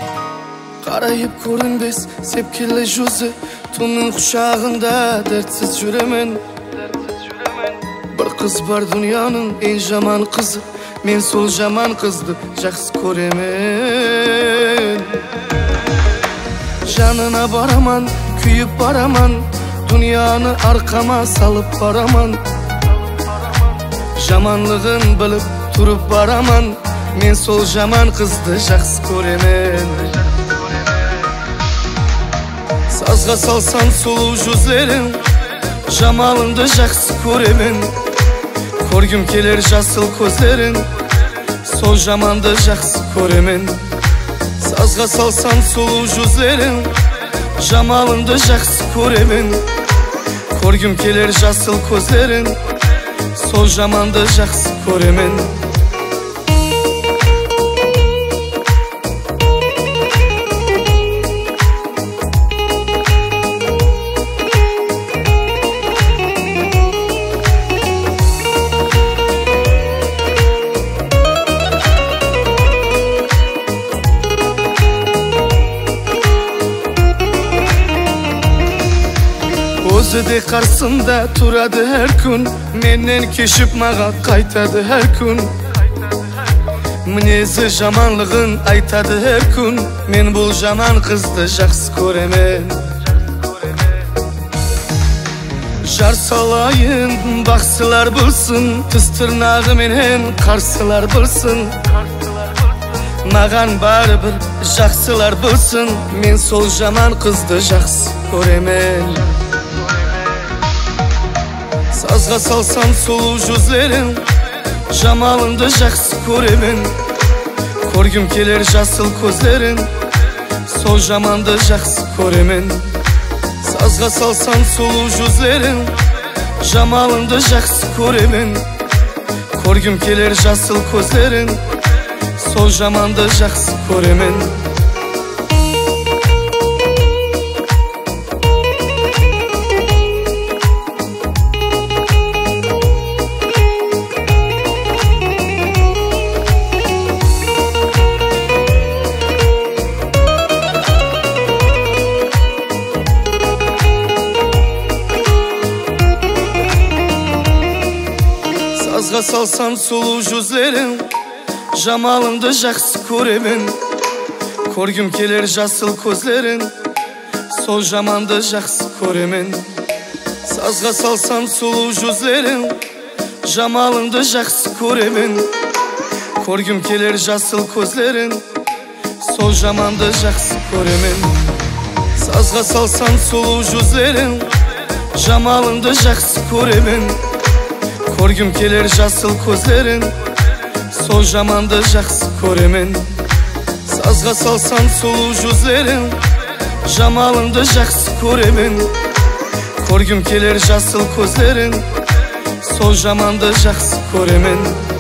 Karayıp көрінбес сепкілі жүзі, түннің құшағында дәртсіз жүремен. Бір қыз бар дүнияның ең жаман қызы, мен сол жаман қызды жақсы көремін. Жанына бараман, күйіп бараман, дүнияны арқама салып бараман. Жаманлығын біліп тұрып бараман, мен сол жаман қызды жақсы көремін. Сазға салсан сұлу жүзлерің, жамалыңды жақсы көремін. Көргім келер жасыл көздерің, сол жаманды жақсы көремін. Сазға салсан сұлу жүзлерің, жамалыңды жақсы көремін. Көргім келер жасыл көздерің, сол жаманды жақсы көремін. Өзі де қарсында тұрады әр күн, менен кешіп маға қайтады әр күн. Мінезі жаманлығын айтады әр күн, мен бұл жаман қызды жақсы көремін. Жар салайын, бақсылар білсін, тіс тырнағы менен қарсылар білсін. Маған бәрібір жақсылар білсін, мен сол жаман қызды жақсы көремін. Сазға салсан сұлу жүзлерің, жамалыңды жақсы көремін. Көргім келер жасыл көздерің, сол жаманды жақсы көремін. Сазға салсан сұлу жүзлерің, жамалыңды жақсы көремін. Көргім келер жасыл көздерің, сол жаманды жақсы көремін. Сазға салсан сұлу жүзлерің, жамалыңды жақсы көремін. Көргім келер жасыл көздерің, сол жаманды жақсы көремін. Сазға салсан сұлу жүзлерің, жамалыңды жақсы көремін. Көргім келер жасыл көздерің, сол жаманды жақсы көремін. Сазға салсан сұлу жүзлерің, жамалыңды жақсы көремін. Көргім келер жасыл көздерің, сол жаманды жақсы көремін. Сазға салсан сұлу жүзлерің, жамалыңды жақсы көремін. Көргім келер жасыл көздерің, сол жаманды жақсы көремін.